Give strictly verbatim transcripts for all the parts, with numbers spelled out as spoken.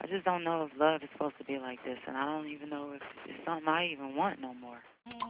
just don't know if love is supposed to be like this, and I don't even know if it's something I even want no more.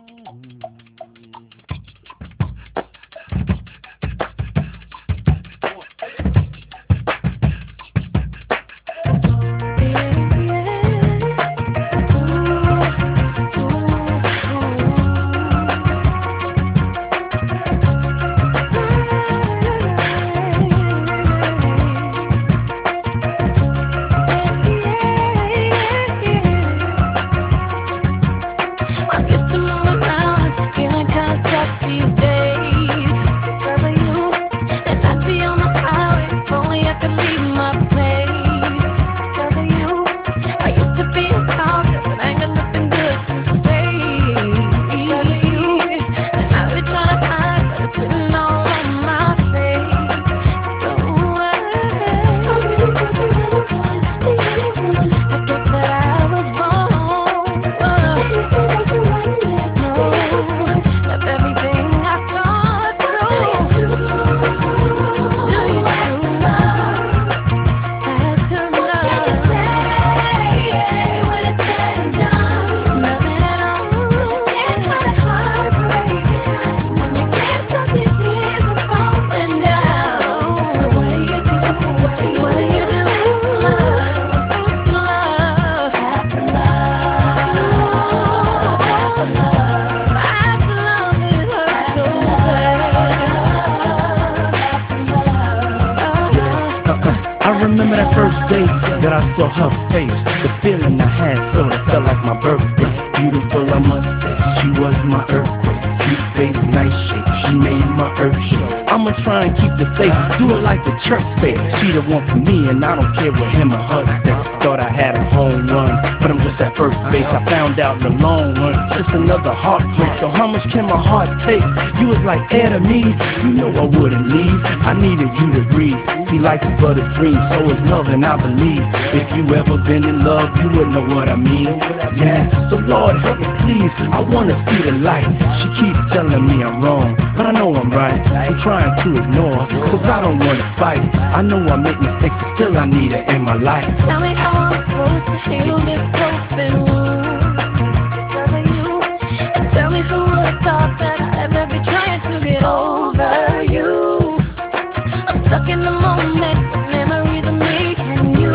I remember that first day that I saw her face. The feeling I had sort of felt like my birthday. Beautiful, I must say, she was my earthquake. Cute face, nice shape, she made my earth shake. I'ma try and keep the faith, do it like the church say. She the one for me and I don't care what him or her say. Thought I had a home run, but I'm just at first base. I found out in the long run, just another heartbreak. So how much can my heart take? You was like air to me, you know I wouldn't leave. I needed you to breathe. See, life is but a dream, so is love, and I believe if you ever been in love, you would know what I mean. Yeah, so Lord help me please, I wanna see the light. She keeps telling me I'm wrong, but I know I'm right. I'm trying to ignore, cause I don't wanna fight. I know I make mistakes, but still I need her in my life. Tell me how I'm supposed to heal this broken wound because of you. And tell me who would've thought that I'd ever be trying to get over you. I'm stuck in the moment with memories of me and you.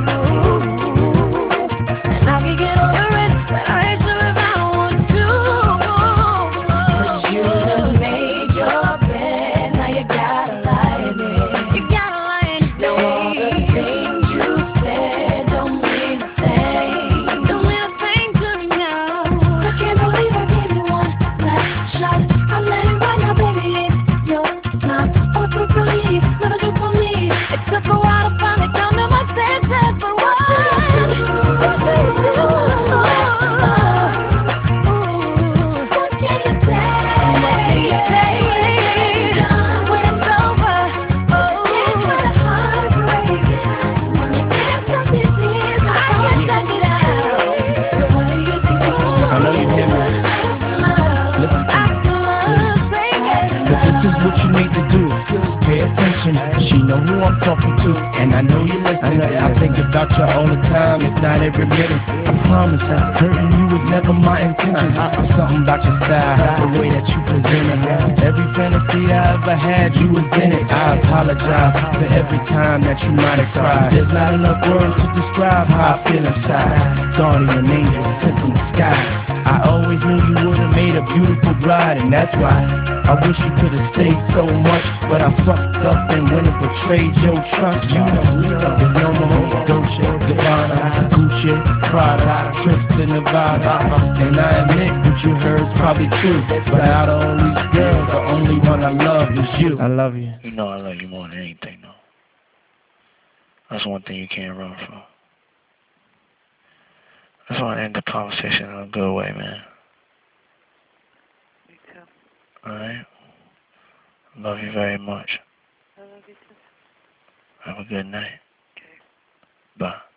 And I can get over it, but I ain't sure if I want to. But you done made your bed, now you gotta lie in it. You gotta lie in it. Now all the things you said don't mean a thing. Don't mean a thing to me now. I can't believe I gave you one last shot. I let it run now, baby, it's yours now. Oh, to believe, never do for me. It took a while to finally come to my senses, but what? What do you do? What can you say? What can you say when it's over? Oh, can't try to heartbreak when you can't stop these tears. I can't stop it out. So what do you think you I know you hear me. Listen to me. But this is what you need to do. Pay attention. She know who I'm talking to, and I know you listen. I, I think about you all the time, if not every minute. I promise that hurting you was never my intention. There's something about your style, the way that you present it. Every fantasy I ever had, you was in it. I apologize for every time that you might have cried. There's not enough words to describe how I feel inside. Guardian angel sent from the sky. I always knew you would've made a beautiful bride, and that's why I wish you could've stayed so much, but I fucked up and went and betrayed your trust. You know, there's no more Dolce, Gabbana, Gucci, Prada, trips to Nevada. And I admit what you heard's probably true, but out of all these girls, the only one I love is you. I love you. You know I love you more than anything, though. That's one thing you can't run from. I just want to end the conversation in a good way, man. Me too. Alright? Love you very much. I love you too. Have a good night. Okay. Bye.